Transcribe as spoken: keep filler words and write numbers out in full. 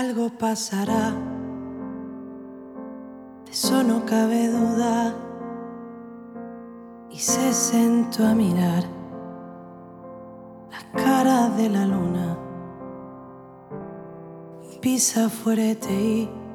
algo pasará, de eso no cabe duda. Y se sentó a mirar la cara de la luna. Pisa fuerte y